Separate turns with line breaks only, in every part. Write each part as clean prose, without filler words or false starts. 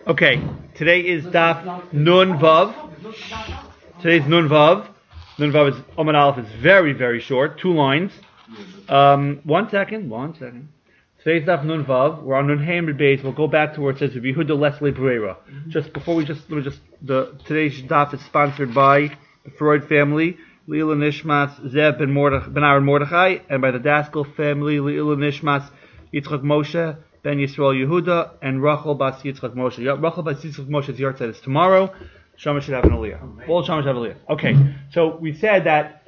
Okay, today is Daf Nun Vav. Today's Nun Vav. Nun Vav is Omen Aleph is very, very short, 2 lines. One second. Today's Daf Nun Vav. We're on Nun Hamid Beis. We'll go back to where it says Yehuda Leslie Brera. Just before today's Daf is sponsored by the Freud family, Leila Nishmas Zev ben Aaron Mordechai, and by the Daskell family, Leila Nishmas Yitzchak Moshe Ben Yisrael Yehuda, and Rachel Bas Yitzchak Moshe. Rachel Bas Yitzchak Moshe's yahrzeit is tomorrow. Shama should have an aliyah. All Shama should have an aliyah. Okay, so we said that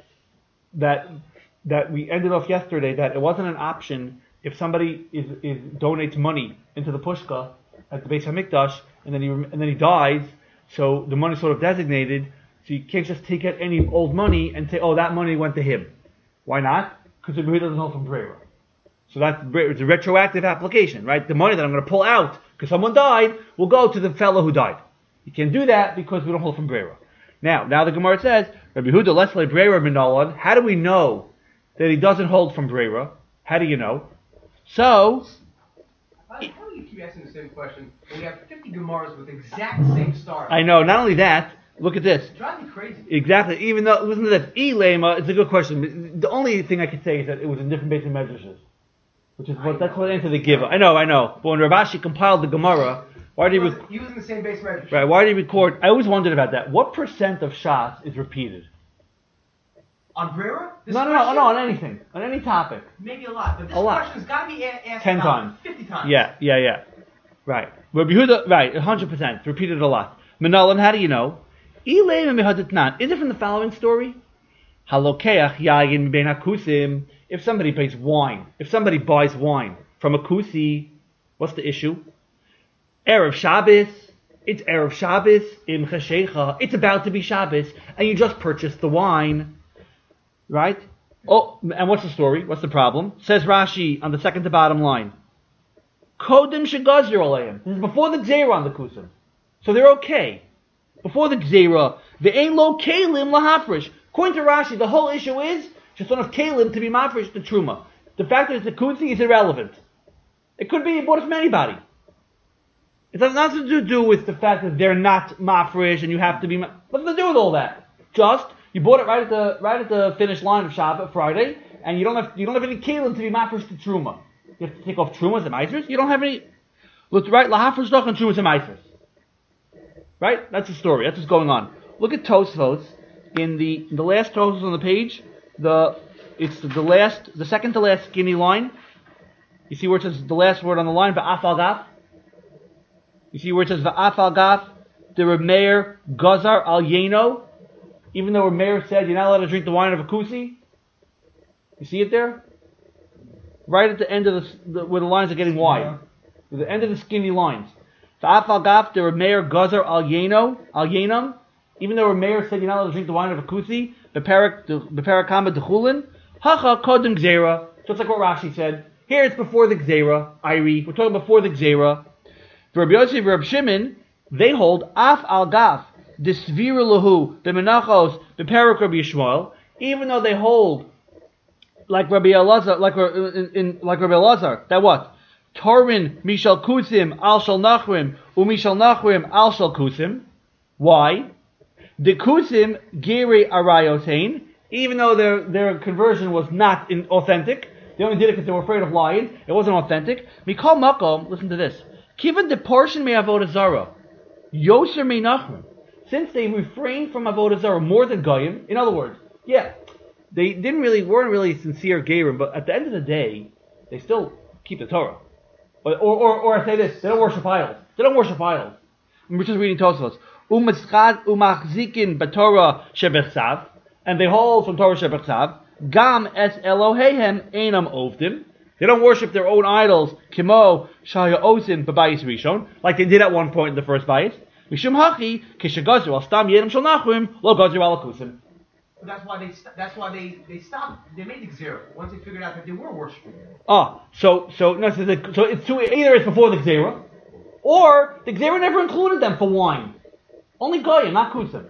we ended off yesterday that it wasn't an option if somebody donates money into the pushka at the Beis Hamikdash and then he dies, so the money's sort of designated, so you can't just take out any old money and say, oh, that money went to him. Why not? Because he doesn't hold from Brera. So it's a retroactive application, right? The money that I'm going to pull out because someone died will go to the fellow who died. You can't do that because we don't hold from Brera. Now the Gemara says, Rabbi Yehuda Leslie Brera Minalan. How do we know that he doesn't hold from Brera? How do you know? So,
how do you keep asking the same question when we have 50 Gemaras with exact same stars?
I know. Not only that, look at this.
It drives me crazy.
Exactly. Even though, listen to this. Ilema, it's a good question. The only thing I could say is that it was in different basic measures. That's what answer they give. I know. But when Rav Ashi compiled the Gemara, why did
he was in the same base measure?
Right. Why did he record? I always wondered about that. What percent of shots is repeated?
On Brera?
No. On anything, on any topic.
Maybe a lot, but this question's got to be asked
10 times,
50 times.
Yeah. Right. Rabbi Yehuda, right, 100%. Repeated a lot. Menalan, how do you know? Is it from the following story? Halokeach yayin ben hakusim. If somebody buys wine from a kusi, what's the issue? Erev Shabbos. It's Erev Shabbos im cheshecha. It's about to be Shabbos, and you just purchased the wine, right? Oh, and what's the story? What's the problem? Says Rashi on the second to bottom line. Kodim shegazir aleim. This is before the gzeira on the kusim, so they're okay. Before the gzeira, the ein lo kalim lahafresh. According to Rashi, the whole issue is just one of kalim to be mafresh the truma. The fact that it's a kuzi is irrelevant. It could be bought from anybody. It has nothing to do with the fact that they're not mafresh and you have to be. Nothing to do with all that. Just you bought it right at the finish line of Shabbat Friday, and you don't have any kalim to be mafresh the truma. You have to take off trumas and meisers. You don't have any. Look right, lahafresh doch and trumas and meisers. Right? That's the story. That's what's going on. Look at Tosfos in the last Tosfos on the page. The second to last skinny line. You see where it says the last word on the line, va'afal gaf? You see where it says va'afal gaf? The Reb Meir gazar al yeno? Even though Reb Meir said you're not allowed to drink the wine of a kusi? You see it there? Right at the end of where the lines are getting wide. At the end of the skinny lines. Va'afal gaf, the Reb Meir gazar al yenam? Even though Reb Meir said you're not allowed to drink the wine of a kusi, Beparakama Dechulin, Hacha Kodim Gzeira, just like what Rashi said. Here it's before the Gzeira, Iri. We're talking before the Gzeira. Rabbi Yossi and Rabbi Shimon, they hold Af al Gaf, Disvira Lahu, Bemenachos, Beparak Rabbi Yishmael, even though they hold like Rabbi Elazar, like Rabbi Elazar, that what? Torin Mishal Kusim, Al Shal Nachrim, Umishal Nachrim, Al Shal Kusim. Why? The kusim giri arayotain, even though their conversion was not authentic, they only did it because they were afraid of lying. It wasn't authentic. Mikol makom, listen to this. Kivan the portion may avodah zara, yoser may nachrim. Since they refrained from avodah zara more than goyim, in other words, yeah, they weren't really sincere gerim, but at the end of the day, they still keep the Torah. Or I say this, they don't worship idols. We're just reading Tosfos. Umachzikin b'Torah shebechsav, and they hold from Torah shebechsav. Gam es Eloheihem einam ovdim. They don't worship their own idols. Kimo shaya osin b'bayis rishon, like they did at one point in the first bayis. Mishum hachi kishagazu al stam yedem shel nachrim lo gazu al kusim.
That's why they stopped. They made the gzeira once they figured out that they were worshiping.
So it's either it's before the gzeira, or the gzeira never included them for wine. Only Goya, not Kusim.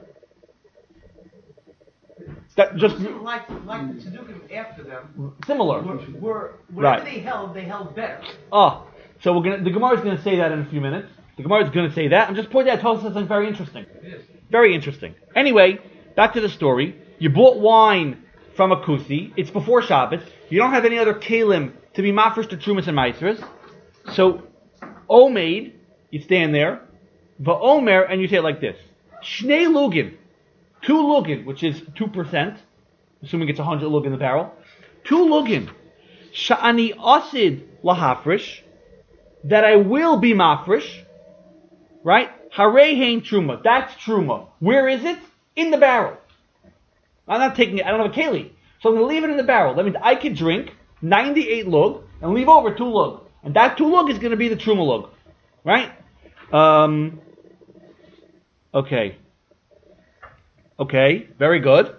That just
like the Tzedukim after them.
Similar.
Whatever
right.
they held better.
So the Gemara is going to say that in a few minutes. The Gemara is going to say that. I'm just pointing out Tosfos says something very interesting.
It is.
Very interesting. Anyway, back to the story. You bought wine from a kusi. It's before Shabbos. You don't have any other kalim to be mafresh to trumas and maasros. So, omeid, you stand there. Va'omer, and you say it like this. Shnei lugin. 2 lugin, which is 2%. Assuming it's 100 lug in the barrel. 2 lugin. Sha'ani asid lahafresh. That I will be mafresh. Right? Harei hein truma. That's truma. Where is it? In the barrel. I'm not taking it. I don't have a keli. So I'm going to leave it in the barrel. That means I can drink 98 lug and leave over 2 lug. And that 2 lug is going to be the truma lug. Right? Okay. Okay. Very good.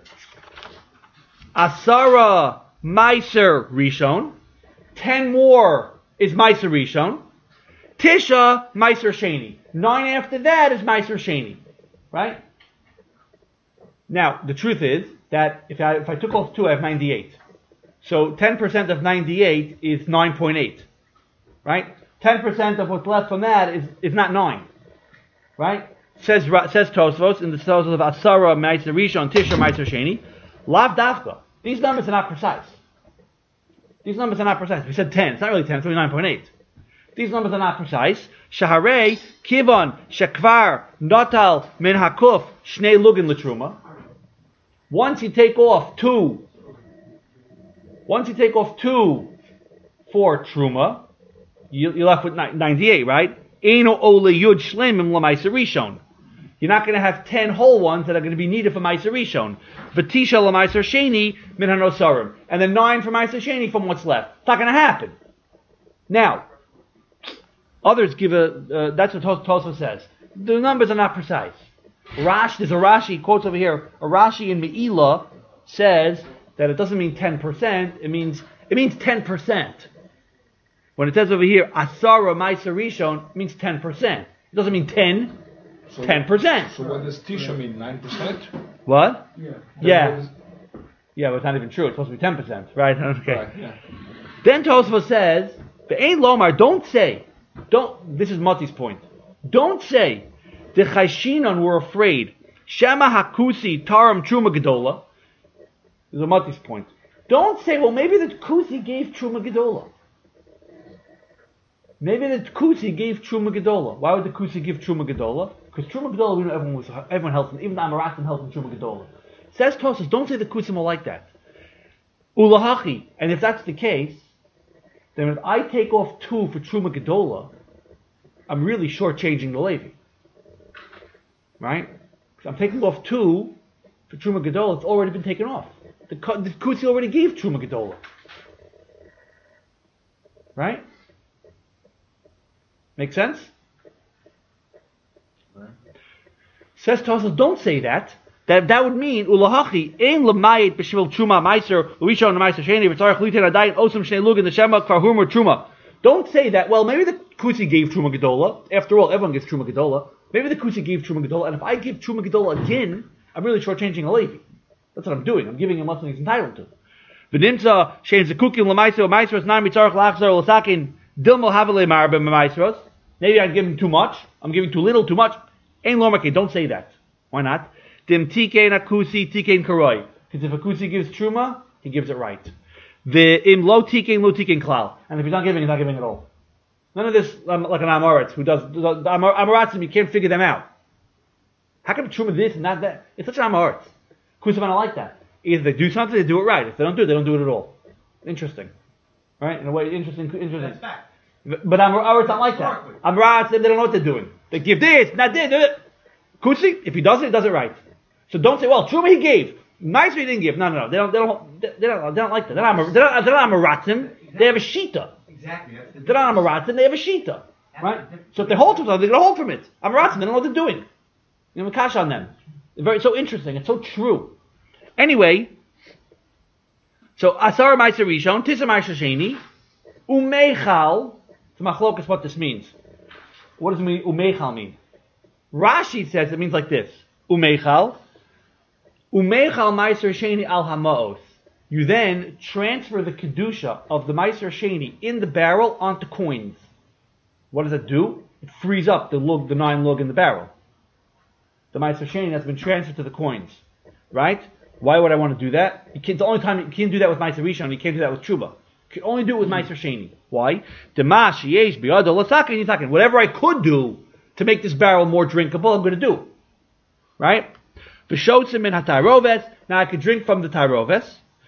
Asara Meiser Rishon. 10 more is Meiser Rishon. Tisha Meiser Sheni. 9 after that is Meiser Sheni. Right? Now, the truth is that if I took off 2, I have 98. So 10% of 98 is 9.8. Right? 10% of what's left from that is not 9. Right? Says Tosfos in the Tosfos of Asara Meiser Rishon, Tisha Meiser Sheni. Lav Dafka. These numbers are not precise. These numbers are not precise. We said 10. It's not really 10. It's really 9.8. These numbers are not precise. Shaharei, Kivon, Shekvar, Notal, Min Hakuf, Shnei Lugin Latruma. Once you take off 2 for Truma, you're left with 98, right? Eino Ole Yud Shlemim Lamaisa Rishon. You're not going to have 10 whole ones that are going to be needed for Meiser Rishon. V'tisha l'Meiser Sheni min hanosarim. And then 9 for Meiser Sheni from what's left. It's not going to happen. Now, others give that's what Tosfos says. The numbers are not precise. There's a Rashi, quotes over here, a Rashi in Me'ilah says that it doesn't mean 10%, it means 10%. When it says over here, Asara Meiser Rishon, it means 10%. It doesn't mean 10. 10%.
So what does Tisha mean? 9%?
What?
Yeah.
Yeah, but it's not even true. It's supposed to be 10%, right? Okay.
Right, yeah.
Then Tosfos says, "Ve'ein lomar." This is Mati's point. Don't say the Chayshinon were afraid. Shema hakusi taram truma gedola. This is Mati's point. Don't say, well, maybe the kusi gave truma gedola. Maybe the kusi gave truma gedola. Why would the kusi give truma gedola? Because Truma Gedola, we know everyone helps him. Even the Amaratim helps in Truma Gedola. Says Tosfos, don't say the Kusim are like that. Ulahachi, and if that's the case, then if I take off 2 for Truma Gedola, I'm really shortchanging the Levi. Right? Because I'm taking off 2 for Truma Gedola, it's already been taken off. The Kusi already gave Truma Gedola. Right? Make sense? Says Tosfos, don't say that. That would mean ulahachi ein lemayit b'shvil truma meiser uishon meiser sheni v'tzarich litin adayin osam shnei lugin the shema kvar humor truma. Don't say that. Well, maybe the kusi gave truma gedola. After all, everyone gives truma gedola. Maybe the kusi gave truma gedola, and if I give truma gedola again, I'm really shortchanging a levi. That's what I'm doing. I'm giving him less than he's entitled to. V'nimtza shein zekukim lemeiser meiser es nami tzarich lachzor l'sakin dilmo havele marbe meisros. Maybe I'm giving too much. I'm giving too little, too much. Ein lomake, don't say that. Why not? Dim tikein akusi tikein karoi. Because if a kusi gives truma, he gives it right. The im lo tikein klal. And if he's not giving at all. None of this like an Amoritz who does the Amoratzim, you can't figure them out. How come truma this and not that? It's such an Amoritz. Kusim are not like that. Either they do something, they do it right. If they don't do it, they don't do it at all. Interesting. Right? In a way, interesting.
That's fact.
But Amoritz not like that. Amoritz, they don't know what they're doing. They give this, not this. Kusi, if he does it right. So don't say, well, truma he gave. Nice he didn't give. No. They don't like that. They're not Amoratzim. They have a shita.
Exactly.
They're not Amoratzim. They have a shita. Right? So if they hold to something, they're going to hold from it. Amoratzim, they don't know what they're doing. You know, kash on them. It's so interesting. It's so true. Anyway, so Asar Meiser Rishon, Tisar Meiser Sheni, Umeichal. It's machlokas what this means. What does Umeichal mean? Rashi says it means like this. Umeichal Meiser Sheni al Hamaos. You then transfer the kedusha of the Meiser Sheni in the barrel onto coins. What does it do? it frees up the 9 lug in the barrel. The Meiser Sheni has been transferred to the coins, right? Why would I want to do that? It's the only time you can't do that with Meiser Rishon. You can't do that with Tshuba. You can only do it with Meiser Sheni. Why? Whatever I could do to make this barrel more drinkable, I'm going to do. Right? Now I can drink from the Tyroves.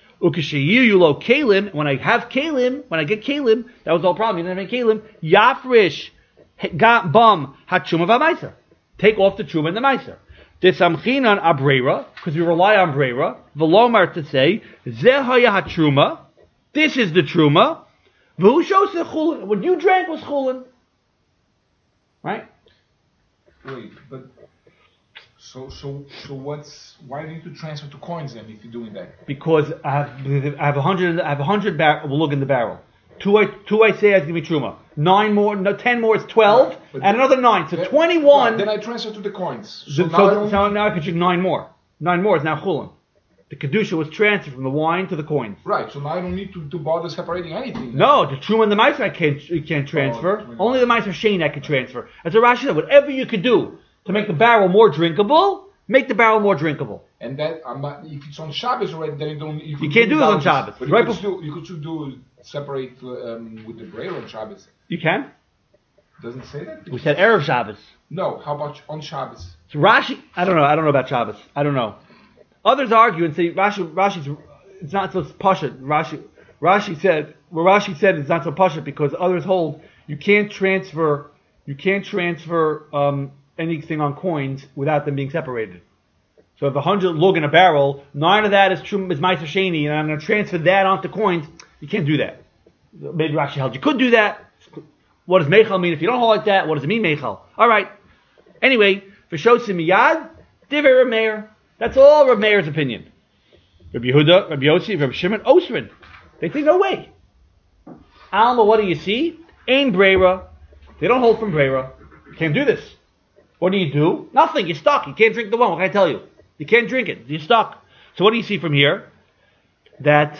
When I have kalim, when I get kalim, that was the whole problem. You didn't have any kalim. Yafrish bum hatshuma v'maiser. Take off the truma and the meiser. Desamchinan abreira, because we rely on breira. V'lomar to say zehaya hatruma. This is the truma. V'hu shos chulin. What you drank was chulin. Right?
Wait, but so why do you need to transfer to coins then if you're doing that?
Because I have 100 we'll look in the barrel. Two I say is going to be truma. 9 more, no, 10 more is 12, right, and another 9, so 21.
Right, then I transfer to the coins.
So now I can drink 9 more. 9 more is now chulin. The kedusha was transferred from the wine to the coins.
Right, so now I don't need to bother separating anything. Then.
No, the truma and the meiser I can't transfer. Only the meiser shein I can transfer. As a Rashi said, whatever you could do to make the barrel more drinkable, make the barrel more drinkable.
And that if it's on Shabbos already, then you
can't do it on Shabbos.
But
right
you could still do separate with the bread on Shabbos.
You can.
Doesn't say that.
We said erev Shabbos.
No, how about on Shabbos?
So Rashi, I don't know about Shabbos. I don't know. Others argue and say Rashi's it's not so pashut. Rashi said it's not so pashut because others hold you can't transfer anything on coins without them being separated. So if 100 lug in a barrel, 9 of that is Meiser Sheni, and I'm going to transfer that onto coins. You can't do that. Maybe Rashi held you could do that. What does Meichel mean if you don't hold like that? What does it mean, Meichel? All right. Anyway, for Shosim Miyad, Divrei Rav Meir. That's all Rav Meir's opinion. Rabbi Yehuda, Rabbi Yossi, Rabbi Shimon, Osrin. They think no way. Alma, what do you see? Ain Breira. They don't hold from Breira. You can't do this. What do you do? Nothing. You're stuck. You can't drink the wine. What can I tell you? You can't drink it. You're stuck. So what do you see from here? That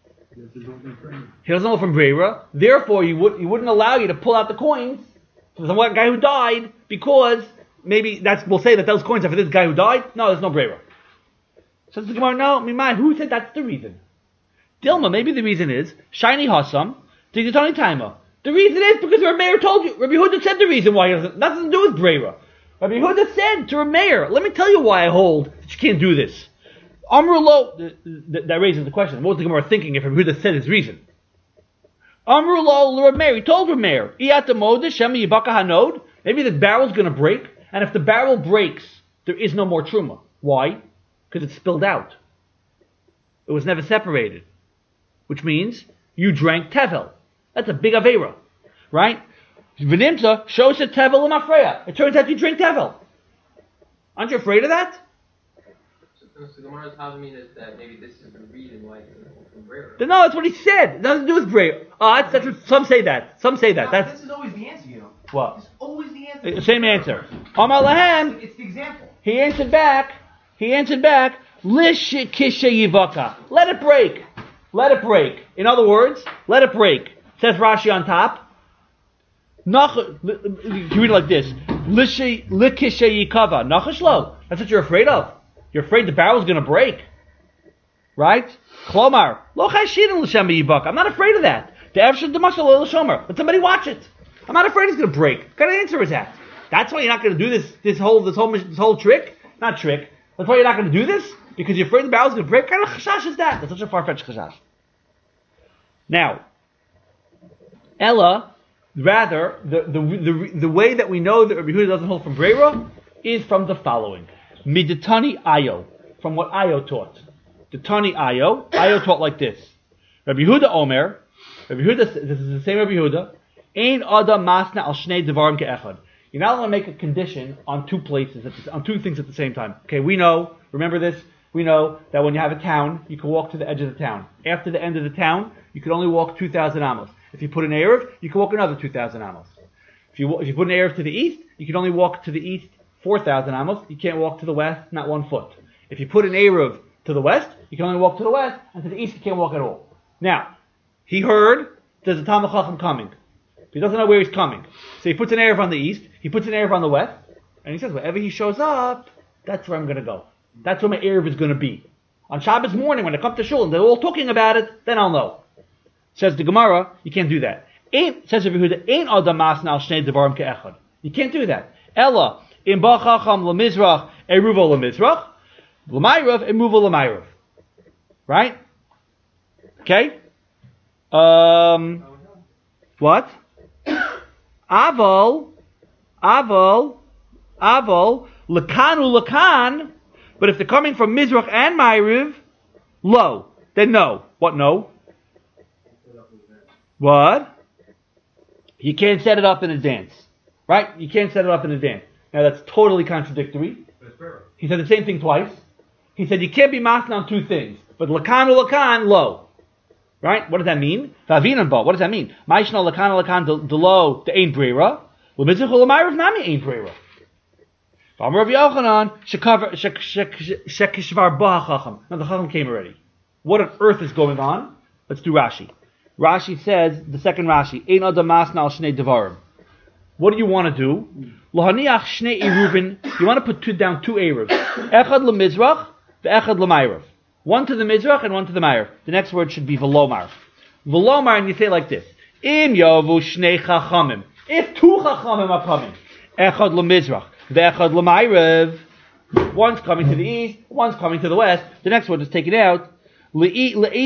he doesn't hold from Breira. Therefore, he wouldn't allow you to pull out the coins for the guy who died because maybe we'll say that those coins are for this guy who died. No, there's no Breira. So the Gemara, no, Mimai, who said that's the reason? Dilma, maybe the reason is Shiny Hassam, Digitani Taima. The reason is because Rabbi Meir told you. Rabbi Yehuda said the reason why he doesn't. Nothing to do with Breira. Rabbi Yehuda said to Rabbi Meir, let me tell you why I hold that you can't do this. Amrulo, that raises the question. What was the Gemara thinking if Rabbi Yehuda said his reason? Amrulo, Rabbi Meir, he told Rabbi Meir, Hanod, maybe the barrel's going to break, and if the barrel breaks, there is no more truma. Why? Because it's spilled out. It was never separated. Which means you drank tevel. That's a big avera, right? V'nimtza shows a tevel l'mafreya. It turns out you drink tevel. Aren't you afraid of that?
So the Gemara's telling me that maybe this is the reason why it's from Breira.
No, that's what he said. It doesn't do with Breira. That's what some say that. Some say that.
This is always the answer, you know.
What?
It's always the answer.
Same answer. Amar lahem.
It's the example.
He answered back. Lish kisha yivaka. Let it break. Let it break. In other words, let it break. Says Rashi on top. You read it like this. Likisha yikava. Nachashlo. That's what you're afraid of. You're afraid the barrel's going to break. Right? Klomar. Lo chashirin l'shem yibaka. I'm not afraid of that. Let somebody watch it. I'm not afraid it's going to break. What kind of answer is that? That's why you're not going to do this whole trick? Not trick. That's why you're not going to do this? Because you're afraid the barrel's going to break? What kind of chashash is that? That's such a far-fetched chashash. Now, Ella, rather, the way that we know that Rabbi Yehuda doesn't hold from Breira is from the following. Miditani Ayo, from what Ayo taught. Ditani Ayo taught like this. Rabbi Yehuda Omer, this is the same Rabbi Yehuda, Ein Adam Masna al Shnei Devarim Ke'echad. You're not allowed to make a condition on two places, on two things at the same time. Okay, remember this, we know that when you have a town, you can walk to the edge of the town. After the end of the town, you can only walk 2,000 amos. If you put an Erev, you can walk another 2,000 amos. If you put an Erev to the east, you can only walk to the east 4,000 amos. You can't walk to the west, not 1 foot. If you put an Erev to the west, you can only walk to the west, and to the east you can't walk at all. Now, he heard there's a Talmid Chacham coming. He doesn't know where he's coming. So he puts an Erev on the east, he puts an Erev on the west, and he says, wherever he shows up, that's where I'm going to go. That's where my Erev is going to be. On Shabbos morning, when I come to shul and they're all talking about it, then I'll know. Says the Gemara, you can't do that. Says Rabbi Yehuda, ain't adam masna al shnei devarim ke'echad. You can't do that. Ella, in ba chacham lemizrach, eruva lemizrach, l'mayrav, eruva l'mayrav. Right? Okay? What? Aval, lakanu lakan, but if they're coming from Mizrach and Ma'ariv, lo, then no. What no? What? You can't set it up in advance. Right? You can't set it up in advance. Now that's totally contradictory. He said the same thing twice. He said you can't be masna on two things. But lakan, lo. Right? What does that mean? What does that mean? Ma'ishna lakan de lo de ein brera. L'mizrach u'l'mayrav nami ein brera. Now the Chacham came already. What on earth is going on? Let's do Rashi. Rashi says, the second Rashi, Ein adam masna al shnei devarim. What do you want to do? Lohaniach shnei eruvin. You want to put down two eruvs. Echad lemizrach, ve'echad lemayrav. One to the mizrach and one to the mayrav. The next word should be velomar. Velomar, and you say it like this. Im yavu shnei chachamim. If two chachamim are coming, echad lemizrach, ve'echad lemayrav. One's coming to the east, one's coming to the west. The next word is taken out. Whichever one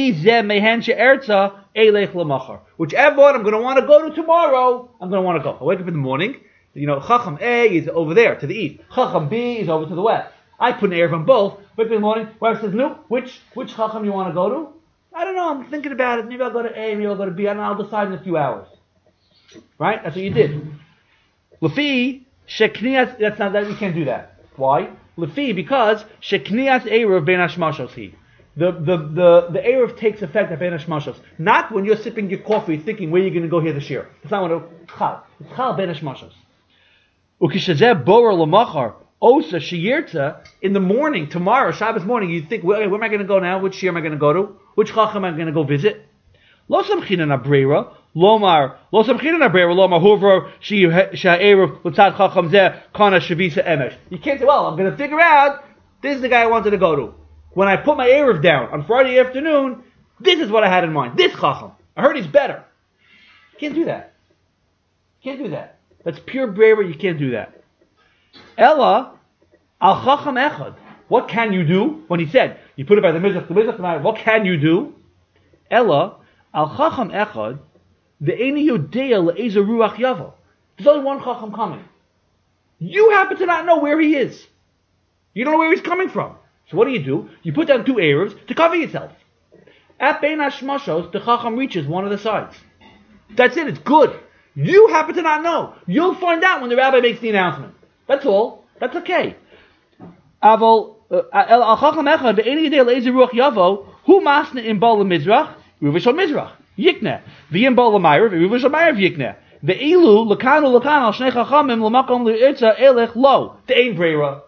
I'm going to want to go to tomorrow, I'm going to want to go. I wake up in the morning, Chacham A is over there to the east. Chacham B is over to the west. I put an Erev on both. Wake up in the morning, wife says, no, which Chacham you want to go to? I don't know, I'm thinking about it. Maybe I'll go to A, maybe I'll go to B. I don't know, I'll decide in a few hours. Right? That's what you did. Lefi, Sheknias, that's not that, you can't do that. Why? Lefi, because Sheknias Erev Ben Hashmashos he. The Erev takes effect at Ben Hashmashos. Not when you're sipping your coffee thinking where you're going to go here this year. It's not when it's Chal. It's Chal Ben Hashmashos. Ukishazeh Borer Lamachar Osa Shiyirta in the morning, tomorrow, Shabbos morning, you think, where am I going to go now? Which year am I going to go to? Which Chacham am I going to go visit? Lo Samchina Nabrera, Lomar, Lo Samchina Nabrera, Lomar Hoover, Sha'erev, Lutzad Chacham Zeh, Kana Shavisa Emesh. You can't say, well, I'm going to figure out, this is the guy I wanted to go to. When I put my Erev down on Friday afternoon, this is what I had in mind. This Chacham. I heard he's better. You can't do that. You can't do that. That's pure bravery. You can't do that. Ella, al Chacham Echad. What can you do? When he said, you put it by the Mizrach, what can you do? Ella, al Chacham Echad, the Eini Yodea le'ezer Ruach Yavo. There's only one Chacham coming. You happen to not know where he is. You don't know where he's coming from. So what do? You put down two Erevs to cover yourself. At Bein Hashmashos, the Chacham reaches one of the sides. That's it, it's good. You happen to not know. You'll find out when the rabbi makes the announcement. That's all. That's okay. Aval al Chacham Echad, the Eini Yodea le'ezer Ruach Yavo, hu masna in Bal Mizrach, Ruvish al Mizrach, Yikneh. V'yim Bal L'mayrav, Ruvish al Mayrav Yikneh. Ve'ilu, L'kanu L'kan al Shnei Chachamim, L'makom L'irtza Elech Lo. The Ein Brera.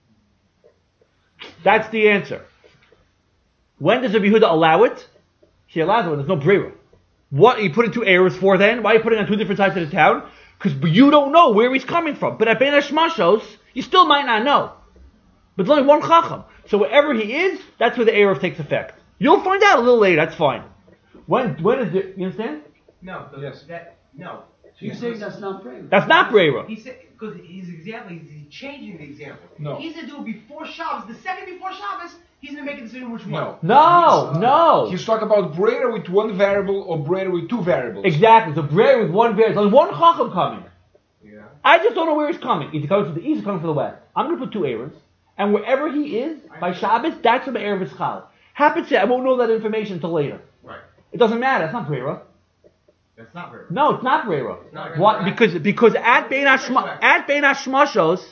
That's the answer. When does Rabbi Yehuda allow it? He allows it when there's no brera. What are you putting two errors for then? Why are you putting on two different sides of the town? Because you don't know where he's coming from. But at Ben Hashmashos, you still might not know. But there's only one Chacham. So wherever he is, that's where the error takes effect. You'll find out a little later, that's fine. When is it, you understand?
No.
Yes.
No.
So you're saying that's not brera?
That's not brera.
He said, because his example, he's changing the example.
No.
He's going to do it before Shabbos. The second before Shabbos, he's going to make a decision which one.
No.
He's talking about brera with one variable or brera with two variables.
Exactly. So brera with one variable. There's only one Chacham coming.
Yeah.
I just don't know where he's coming. He's coming to the east, he's coming to the west. I'm going to put two errors. And wherever he is, by Shabbos, that's where the Erev is Chal. Happens to, I won't know that information until later.
Right.
It doesn't matter. It's not brera.
That's not brera.
No, it's not brera.
not
What?
brera.
Because at Bein Hashmashos,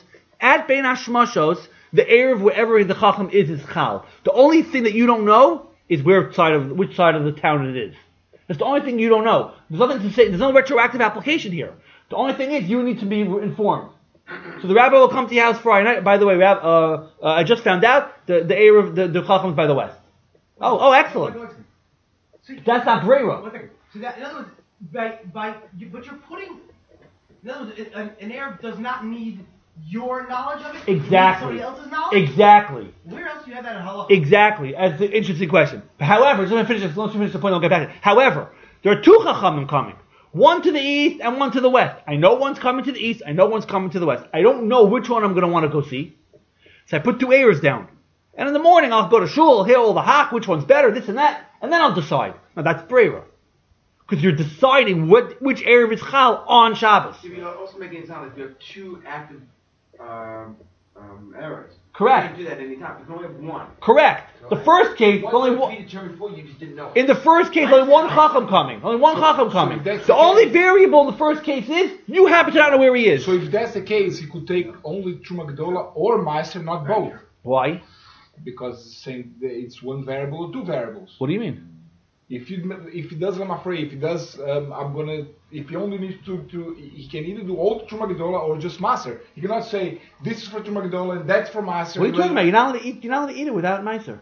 the Erev wherever the Chacham is Chal. The only thing that you don't know is which side of the town it is. That's the only thing you don't know. There's nothing to say. There's no retroactive application here. The only thing is you need to be informed. So the rabbi will come to your house Friday night. By the way, I just found out the Erev, the Chacham is by the west. Oh, excellent.
So
That's not brera.
one thing. So that, in other words, But you're putting. In other words, an Arab does not need your knowledge of it.
Exactly.
He needs somebody else's knowledge.
Exactly.
Where else do you have that in halakha?
Exactly. That's an interesting question. However, let me finish this. Let's finish the point. I'll get back to it. However, there are two chachamim coming. One to the east and one to the west. I know one's coming to the east. I know one's coming to the west. I don't know which one I'm going to want to go see. So I put two ears down. And in the morning, I'll go to shul, hear all the hak, which one's better, this and that, and then I'll decide. Now that's brera. Because you're deciding which Erev is chal on Shabbos.
You're also making it sound like you have two active errors.
Correct.
You can't do that any time. You can only have one.
Correct. The first case, only one.
Determined for you just didn't know.
In the first case, only one chacham coming. Only one chacham coming. The only variable in the first case is you happen to not know where he is.
So if that's the case, he could take only Truma Gedola or Meiser, not both.
Why?
Because saying it's one variable or two variables.
What do you mean?
If he does Lamafrei, if he does, if he only needs to, he can either do all Truma Gedola or just Maser. He cannot say this is for Truma Gedola and that's for Maser.
What are you talking about? You're not allowed to eat it without Meiser.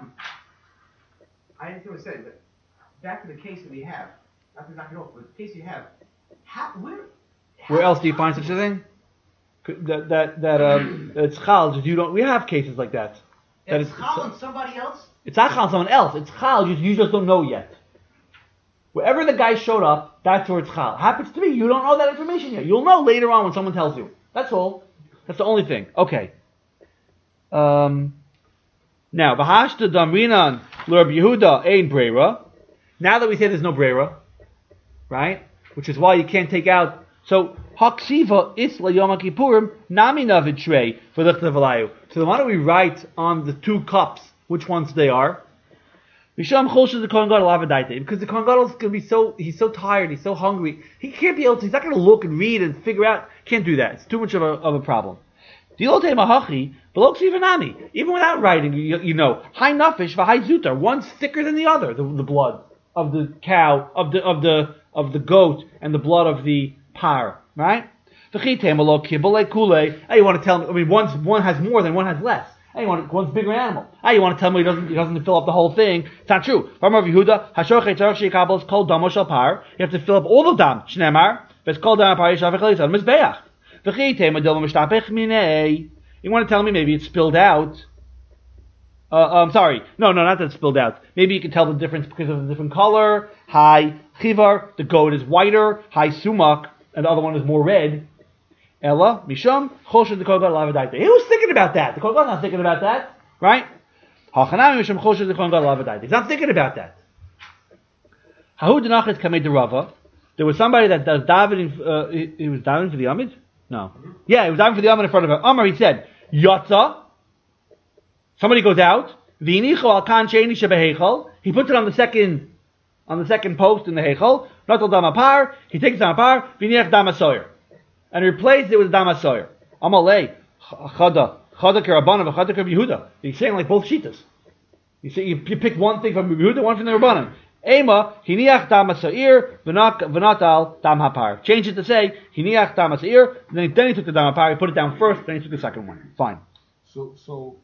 I didn't see what I said, but back to the case that we have. Not to knock it off, but the case you have.
Where else do you find such a thing? It's chal. Just you don't. We have cases like that.
It's chal on somebody else.
It's not chal on someone else. It's chal. You just don't know yet. Wherever the guy showed up, that's where it's chal. Happens to me. You don't know that information yet. You'll know later on when someone tells you. That's all. That's the only thing. Okay. Now, v'hashta damrinan l'Rab Yehuda ein brera. Now that we say there's no brera, right? Which is why you can't take out. So haksiva isla yom kippurim nami navid shrei v'lichtav alayu. So why don't we write on the two cups which ones they are? Misham choshes the Kohen Gadol avadaita, because the Kohen Gadol is going to be he's so tired, he's so hungry, he can't be able to. He's not going to look and read and figure out. Can't do that. It's too much of a problem. Even without writing, you know, high nafish v'high zutar. One's thicker than the other. The blood of the cow, of the goat, and the blood of the par. Right? Hey, you want to tell me? I mean, one has more than one has less. Hey, one's a bigger animal. Hey, you want to tell me he doesn't fill up the whole thing? It's not true. You have to fill up all the dam. Shnemar. You want to tell me maybe it's spilled out? Sorry. No, not that it's spilled out. Maybe you can tell the difference because of the different color. High chivar, the goat is whiter. High sumak, and the other one is more red. Ella, Misham, Choshed the Kohen Gadol Avadaita. He was thinking about that. The Kohen Gadol's not thinking about that. Right? Hachanami Misham Choshed the Kohen Gadol Avadaita. He's not thinking about that. Hahu Denachet Kamei Derava. There was somebody that does davening, he was davening for the Amid? No. Yeah, he was davening for the Amid in front of him. Amar, he said, Yotza. Somebody goes out. V'inicho al kan sheini shebehechol. He puts it on the second post in the Hechol. Natal Damapar. He takes Damapar. V'niach Damasoyer. And replaced it with Damasoyer. Amalei. Chada Kerabana v'chada Yehuda. He's saying like both shitas. You pick one thing from Yehuda, one from the Rabbanan. Ema, hiniach damasair, v'natal dam hapar. Change it to say, hiniach damasair, then he took the dam hapar, he put it down first, then he took the second one. Fine.
So,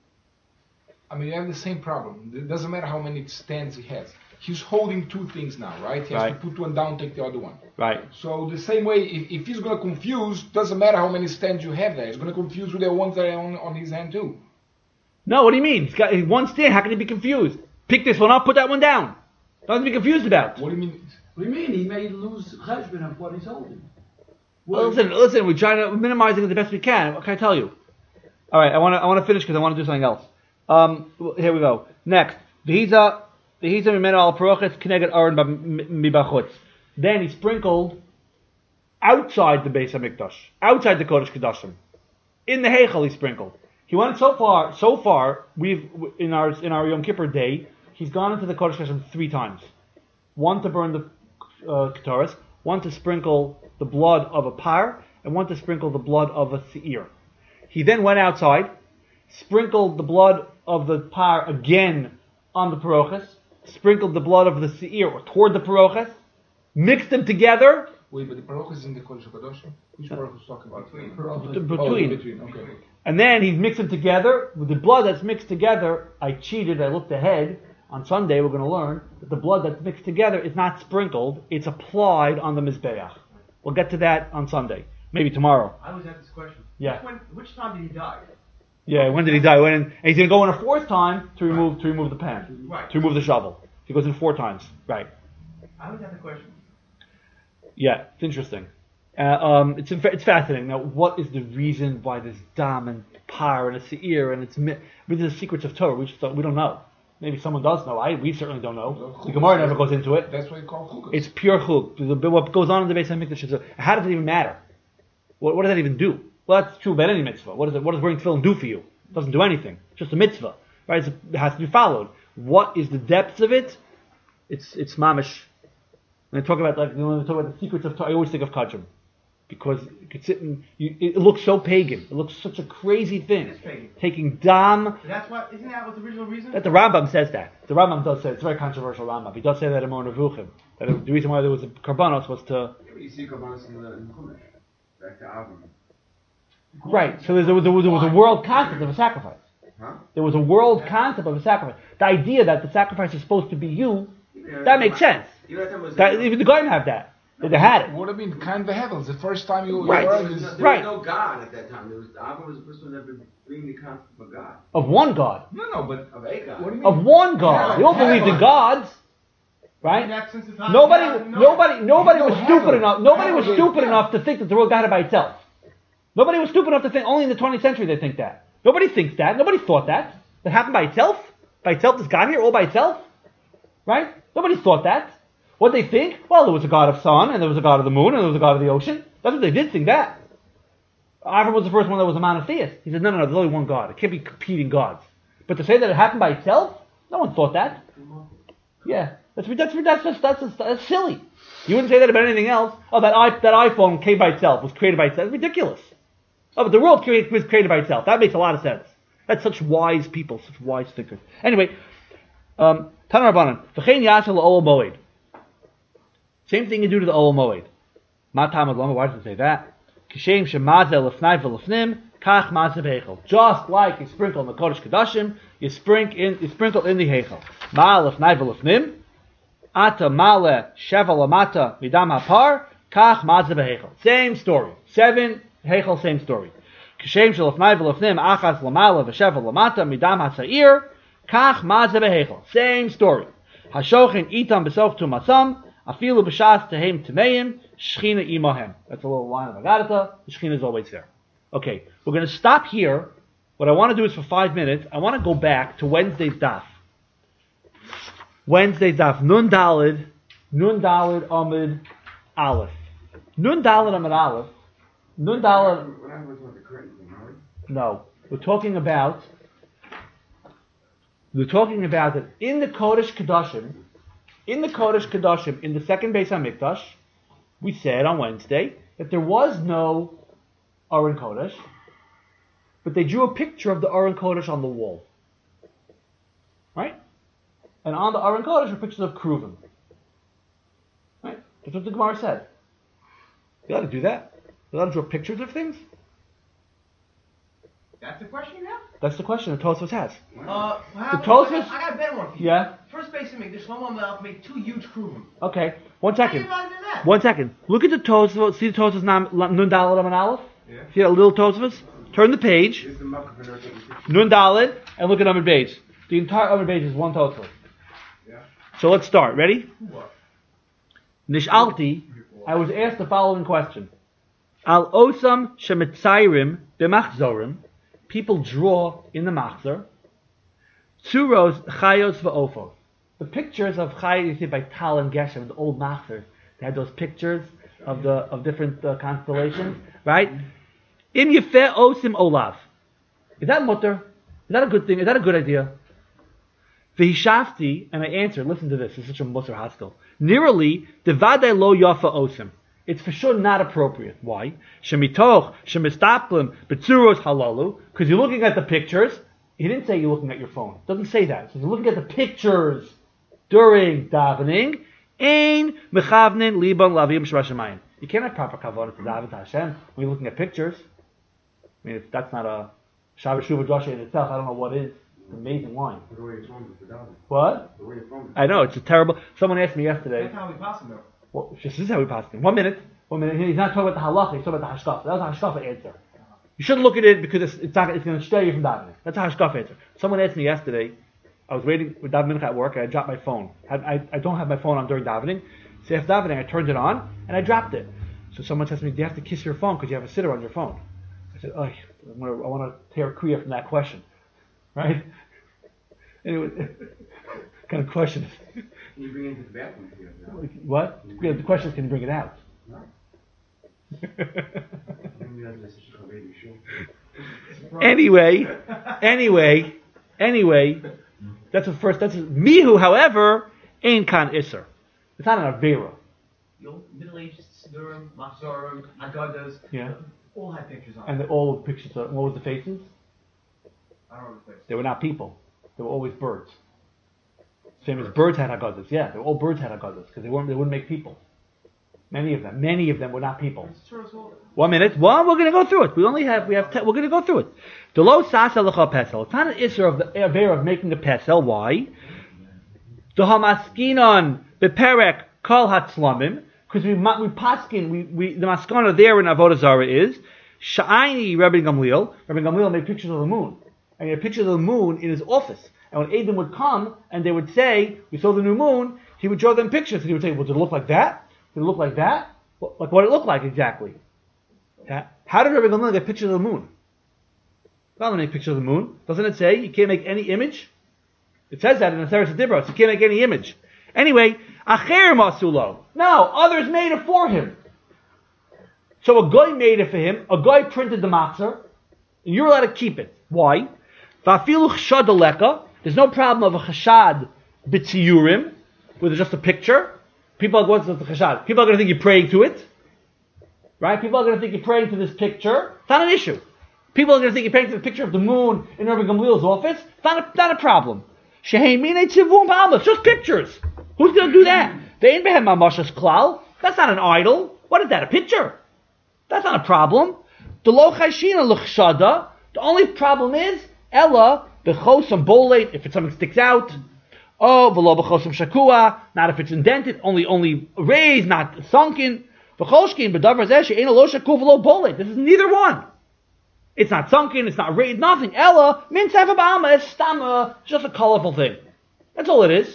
I mean, you have the same problem. It doesn't matter how many stands he has. He's holding two things now, right? He has to put one down, take the other one.
Right.
So the same way, if he's going to confuse, doesn't matter how many stands you have there. He's going to confuse with the ones that are on his hand too.
No, what do you mean? He's got one stand, how can he be confused? Pick this one up, put that one down. Nothing to be confused about.
What do you mean?
What do you mean? He may lose cheshbon of what he's holding.
Well, listen. We're trying to minimize it the best we can. What can I tell you? All right, I want to finish because I want to do something else. Here we go. Next, v'hiza mimenu al paroches k'neged aron mibachutz. Then he sprinkled outside the Beis Hamikdash, outside the Kodesh Kodashim. In the Heichal he sprinkled. He went so far. We've in our Yom Kippur day. He's gone into the Kodesh Kodashim 3 times. One to burn the Ketores, one to sprinkle the blood of a par, and one to sprinkle the blood of a seir. He then went outside, sprinkled the blood of the par again on the paroches, sprinkled the blood of the seir toward the paroches, mixed them together.
Wait, but the paroches is in the Kodesh Kodashim? Which paroches talking about?
Between.
Okay.
And then he's mixed them together. With the blood that's mixed together, I cheated, I looked ahead. On Sunday, we're going to learn that the blood that's mixed together is not sprinkled, it's applied on the Mizbeach. We'll get to that on Sunday. Maybe tomorrow.
I always ask this question.
Yeah.
Which time did he die?
Yeah, when did he die? And he's going to go in a fourth time to remove the pan.
Right.
To remove the shovel. He goes in 4 times. Right.
I always have the question.
Yeah, it's interesting. It's fascinating. Now, what is the reason why there's dam and par and a seir and these are the secrets of Torah? We don't know. Maybe someone does know. We certainly don't know. The Gemara never goes into it.
That's why it's called chukas.
It's pure chuk. What goes on in the Beis Hamikdash is how does it even matter? What does that even do? Well, that's true about any mitzvah. What does wearing tefillin do for you? It doesn't do anything. It's just a mitzvah, right? It has to be followed. What is the depths of it? It's mamish. When I talk about the secrets of Torah, I always think of Kachim. Because you could sit and it looks so pagan. It looks such a crazy thing.
It's pagan.
Taking dam.
Isn't that what the original reason?
That the Rambam says that. The Rambam does say it's a very controversial Rambam. He does say that in Moreh Nevuchim. That the reason why there was a karbanos was to.
You see Kabbalah in the Chumash. Back to Avram.
Right. So there was a world concept of a sacrifice.
Huh?
There was a world concept of a sacrifice. The idea that the sacrifice is supposed to be you, that makes sense. Even the Goyim have that. They had it.
Would have been kind of heavens. The first time you
Right.
heard
There
this.
was
Right.
no God at that time. Avram was the first one that ever bring the concept of God.
Of one God.
No, but
Of a God.
what do you mean?
Of one God. They all believed in gods. Right?
That's since the time
Nobody was
heaven.
stupid enough. Nobody was
Heaven.
stupid enough to think that the world got it by itself. Nobody was stupid enough to think. Only in the 20th century they think that. Nobody thinks that. Nobody thought that. That happened by itself. By itself, this got here all by itself. Right? Nobody thought that. What they think? Well, there was a god of sun, and there was a god of the moon, and there was a god of the ocean. That's what they did think that. Avram was the first one that was a monotheist. He said, no, there's only one God. It can't be competing gods. But to say that it happened by itself? No one thought that. Yeah. That's silly. You wouldn't say that about anything else. Oh, that iPhone came by itself, was created by itself. It's ridiculous. Oh, but the world was created by itself. That makes a lot of sense. That's such wise people, such wise thinkers. Anyway, Tanar Rabbanan, V'chein yasel l'ol moed. Same thing you do to the Ol Moed. Matam Adlama, why does it say that? Kishem shemazel lefnai v'lefnim, kach mazel v'hechel. Just like you sprinkle in the Kodesh Kodashim, you sprinkle in the Hechel. Ma lefnai v'lefnim, ata male sheva lamata midam hapar, kach mazel v'hechel. Same story. 7 Hechel, same story. Kishem shelefnai v'lefnim, achas lamala v'sheva lamata midam hasair, kach mazel v'hechel. Same story. Hashochin itam b'sof tumasam, Afilu b'shas tehem temeim, Shechina imahem. That's a little line of Agadata. The Shechina is always there. Okay, we're going to stop here. What I want to do is for 5 minutes, I want to go back to Wednesday's daf. Wednesday's daf. Nun Dalid Amid Aleph. Nun Dalid Amid Aleph. Nun Dalid.
What happened with the curtain?
No, we're talking about that in the Kodesh Kodashim. In the Kodesh Kodashim, in the second Beis HaMikdash, we said on Wednesday that there was no Aron Kodesh, but they drew a picture of the Aron Kodesh on the wall. Right? And on the Aron Kodesh were pictures of Kruvim. Right? That's what the Gemara said. You ought to do that. You ought to draw pictures of things.
That's the question you have?
That's the question that Tosfos has.
Wow.
The Tosfos?
I got a better one for you.
Yeah?
First base to make this one I'll make 2 huge kruvim.
Okay. 1 second.
How do you do that?
1 second. Look at the Tosfos. See the Tosfos Nun Daled Amid Aleph?
Yeah.
See that little Tosfos? Turn the page.
This is the Makkah for taking pictures.
Nun Daled, and look at Amid Beis. The entire Amid Beis is 1 Tosfos.
Yeah.
So let's start. Ready?
What?
Nishalti, I was asked the following question. Al osam shemitzayrim b'machzorim. People draw in the machzor. Tzuros chayos v'ofos. The pictures of Chayos, you see by Tal and Geshem, the old machzors. They had those pictures of different constellations, right? Im yefeh osim olav. Is that mutter? Is that a good thing? Is that a good idea? V'hishafti, and I answered, listen to this, it's such a musar haskell. Nirali, devadei lo yafa osim. It's for sure not appropriate. Why? Shemitoch, shemistaplim, betzuros halalu, because you're looking at the pictures. He didn't say you're looking at your phone. It doesn't say that. So you're looking at the pictures during davening. Ein mechavnin liban lavim shvashamayim. You can't have proper kavanah to daven to Hashem when you're looking at pictures. I mean, if that's not a Shabbat Shuvah Drasha in itself, I don't know what is. Amazing line.
The way it's from the davening.
What?
The way it's from.
I know, it's a terrible... Someone asked me yesterday...
That's how we pass them though.
Well, this is how we pass it. 1 minute. He's not talking about the halacha, he's talking about the hashkafa. That was a hashkafa answer. You shouldn't look at it because it's going to stray you from davening. That's a hashkafa answer. Someone asked me yesterday, I was waiting with davening at work, and I dropped my phone. I don't have my phone on during davening. So after davening, I turned it on, and I dropped it. So someone asked me, do you have to kiss your phone because you have a sitter on your phone? I said, I want to tear a kriya from that question. Right? Anyway, kind of question.
Can you bring it into the bathroom?
What? Yeah, the question is, can you bring it out?
No.
Anyway, that's the first. That's mihu. However, ain't kan iser. It's not an avera.
The old Middle Ages, Sidurim, Machzorim, Agadas,
Yeah.
all had pictures on
And
them.
all the pictures. What was the faces?
I don't know the place.
They were not people. They were always birds. Same as birds had hagadas. Yeah, they were all birds had hagadas because they wouldn't make people. Many of them were not people.
It's true as well.
1 minute. We're going to go through it. We're going to go through it. The low sasa lecha pesel. It's not an issue of the avera of making a pesel. Why? The hamaskinon beperek kol hatzlamim. Because we paskin, the maskana there in Avodah Zarah is Sha'ini Rabbi Gamliel. Rabbi Gamliel made pictures of the moon. And he had pictures of the moon in his office. And when Adam would come and they would say, we saw the new moon, he would show them pictures. And he would say, well, did it look like that? Did it look like that? Like what it looked like exactly. How did Rabbi Gamliel get pictures of the moon? Not make pictures of the moon. Doesn't it say you can't make any image? It says that in the Seres Dibros. You can't make any image. Anyway, Acher Masulo. No, others made it for him. So a guy made it for him. A guy printed the matzah. And you're allowed to keep it. Why? Vafilu chshadaleka. There's no problem of a chashad b'tziyurim, where there's just a picture. People are going to the chashad. People are going to think you're praying to it. Right? People are going to think you're praying to this picture. It's not an issue. People are going to think you're praying to the picture of the moon in Rabbi Gamliel's office. It's not a problem. It's just pictures. Who's going to do that? They ain't behem mamashas klal. That's not an idol. What is that? A picture? That's not a problem. The lo chayshina l'chshada. The only problem is ella b'chosam bolate if it's something sticks out. Oh, v'lo b'chosam shakua. Not if it's indented. Only raised, not sunken. V'choshkin b'davar zeh she'ena lo shaku v'lo bolate. This is neither one. It's not sunken. It's not raised. Nothing. Ella min sefer ba'alma. It's stama. It's just a colorful thing. That's all it is.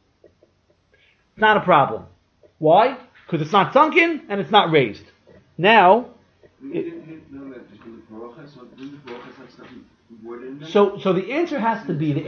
It's not a problem. Why? Because it's not sunken and it's not raised. Now, so the answer has to be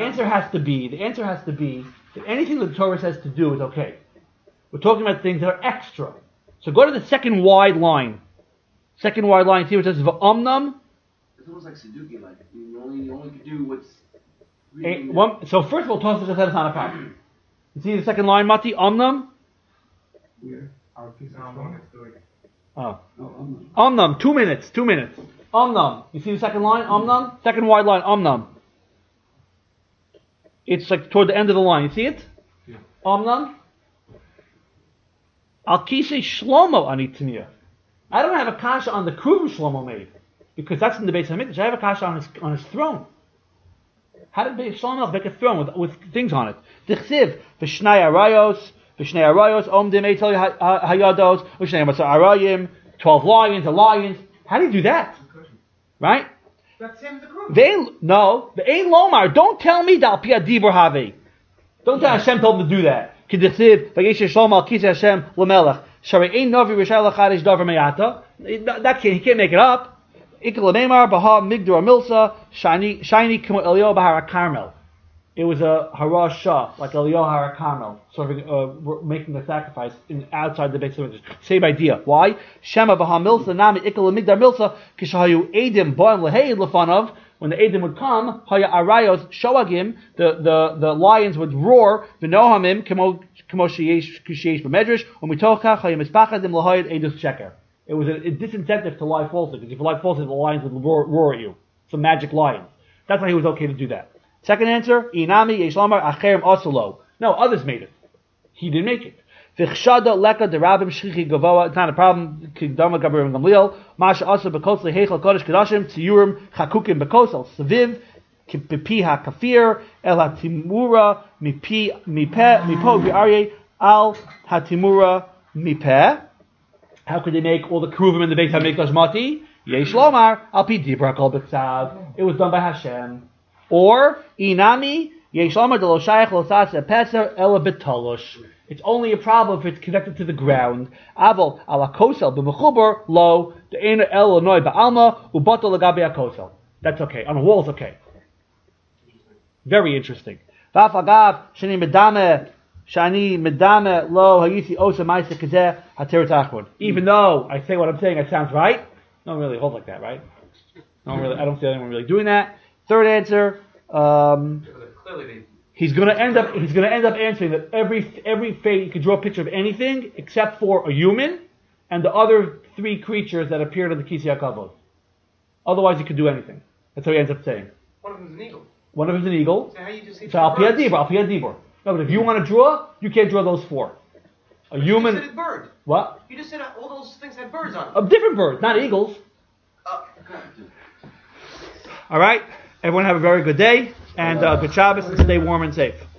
that anything that the Torah says to do is okay. We're talking about things that are extra. So go to the second wide line. Second wide line. See what it says? V'omnam.
It's almost like Sudoku, like you only can do what's.
So first of all, Tosfos just said it's not a problem. You see the second line, Mati? Omnam? Oh. Omnam, 2 minutes. Omnam. You see the second line? Omnam? Second wide line, Omnam. It's like toward the end of the line. You see it?
Yeah.
Omnam? Al Kisei Shlomo Anitiniya. I don't have a kasha on the kruv Shlomo made. Because that's in the Beis HaMikdash. I have a kasha on his throne. How did Shlomo make a throne with things on it? Dichsiv v'shnei arayos omdim eitel hayados v'shnei matzah arayim 12 lions, the lions. How do you do that? Right?
That's him, the group.
The ein lomar. Don't tell me dal pia dibur have. Don't tell Hashem told him to do that. K'dichsiv v'yisher Shlomo al kisei Hashem l'melech sharei ein novi rishai lachadish davar meyata. He can't make it up. Ikalameimar Baha Migdor Milsa Shiny Kimo Elio Bahara Carmel. It was a Harasha, like Elio Hara Carmel, sort of making the sacrifice outside the Beit HaMikdash. Same idea. Why? Shema Baha Milsa Nami Ikalamigdar Milsa Kishayu Edim Boim Leheid Lefanov. When the Edim would come, Haya Arayos Shoagim, the lions would roar, V'nohamim Kimo Sheyesh B'medrash, Umitocha Haya Mispachadim Lahoyed Edus Sheker. It was a disincentive to lie falsely, because if you lie falsely, the lions would roar at you. Some magic lions. That's why he was okay to do that. Second answer, Inami Yeshlamar Acherim Osolo. No, others made it. He didn't make it. V'chshada leka derabim shchichi gavoa. It's not a problem. Kidama Gabriel Gamliel. Masha asa bekosle heichal kodesh kedashim tziyurim chakukim bekosel. Saviv Mipi hakafir el hatimura mipo v'aryeh al hatimura mipeh. How could they make all the keruvim in the Beit HaMikdash mati? Yesh lomar al pi dibra kol b'tzav. It was done by Hashem. Or inami yesh lomar delo shayach lo sas epeser ela betalosh. It's only a problem if it's connected to the ground. Aval ala kosel b'mechuber lo de'ena el noy ba'alma ubato lagabe akosel. That's okay. On the wall, it's okay. Very interesting. Vaf agav shani medame lo hayisi osa ma'isa kazeh hateret achron. Even though I say what I'm saying, it sounds right. No one really holds like that, right? I don't see anyone really doing that. Third answer.
Clearly,
He's going to end up answering that every fate you can draw a picture of anything except for a human and the other three creatures that appeared on the Kisei HaKavod. Otherwise, you could do anything. That's what he ends up saying.
one of them is an eagle.
One of them is an eagle.
So how you just
So Al Pi Dibur. No, but if you want to draw, you can't draw those four. A human.
You just said a bird.
What?
You just said all those things had birds on them.
A different bird, not eagles. All right. Everyone have a very good day and good Shabbos and stay warm and safe.